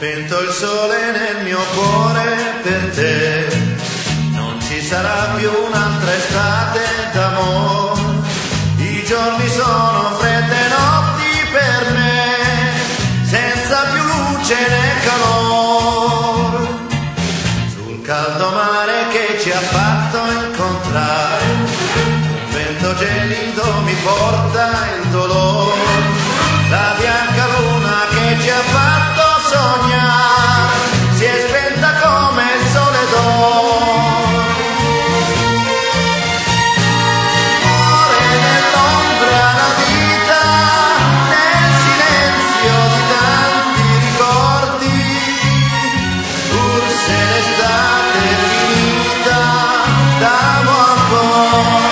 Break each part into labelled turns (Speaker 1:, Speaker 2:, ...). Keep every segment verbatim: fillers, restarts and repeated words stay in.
Speaker 1: spento il sole nel mio cuore per te, non ci sarà più un'altra estate d'amore, i giorni sono fredde notti per me, senza più luce né calore, sul caldo mare che ci ha fatto incontrare, un vento gelido mi porta il dolore, la bianca luna che ci ha fatto sognare si è spenta come il sole d'oro. Muore nell'ombra la vita, nel silenzio di tanti ricordi, pur se l'estate è finita d'amo ancora.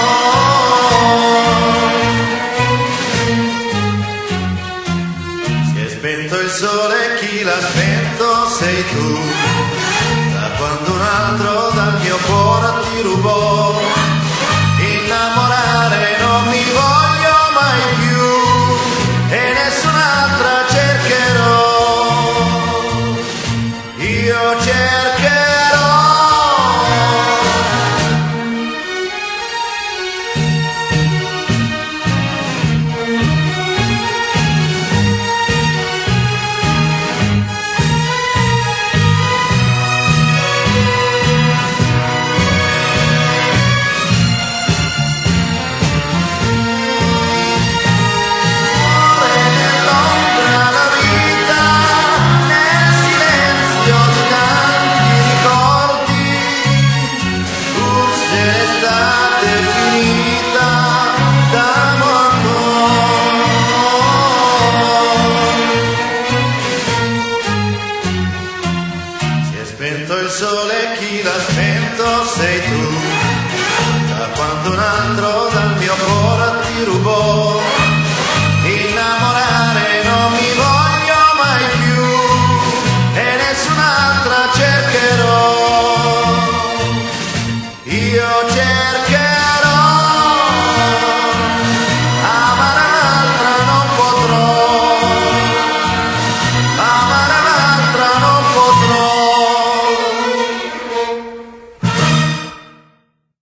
Speaker 1: Spento il sole, chi l'ha spento sei tu, da quando un altro dal mio cuore ti rubò.